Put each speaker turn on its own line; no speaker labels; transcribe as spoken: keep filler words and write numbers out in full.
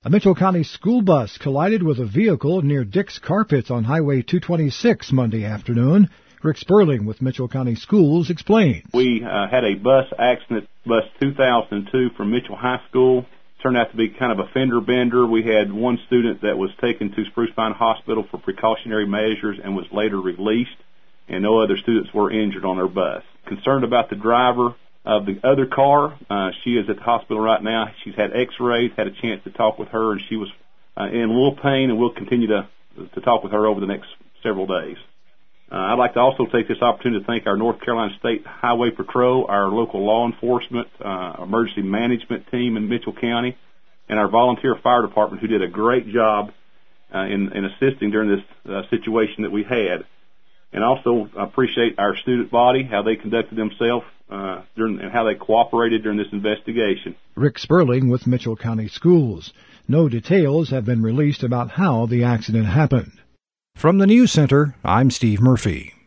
A Mitchell County school bus collided with a vehicle near Dick's Carpets on Highway two twenty-six Monday afternoon. Rick Sperling with Mitchell County Schools explained.
We uh, had a bus accident, bus two thousand two from Mitchell High School. Turned out to be kind of a fender bender. We had one student that was taken to Spruce Pine Hospital for precautionary measures and was later released, and no other students were injured on our bus. Concerned about the driver of the other car. Uh, she is at the hospital right now. She's had x-rays, had a chance to talk with her, and she was uh, in a little pain, and we'll continue to to talk with her over the next several days. Uh, I'd like to also take this opportunity to thank our North Carolina State Highway Patrol, our local law enforcement, uh, emergency management team in Mitchell County, and our volunteer fire department who did a great job uh, in, in assisting during this uh, situation that we had. And also appreciate our student body, how they conducted themselves uh, during, and how they cooperated during this investigation.
Rick Sperling with Mitchell County Schools. No details have been released about how the accident happened. From the News Center, I'm Steve Murphy.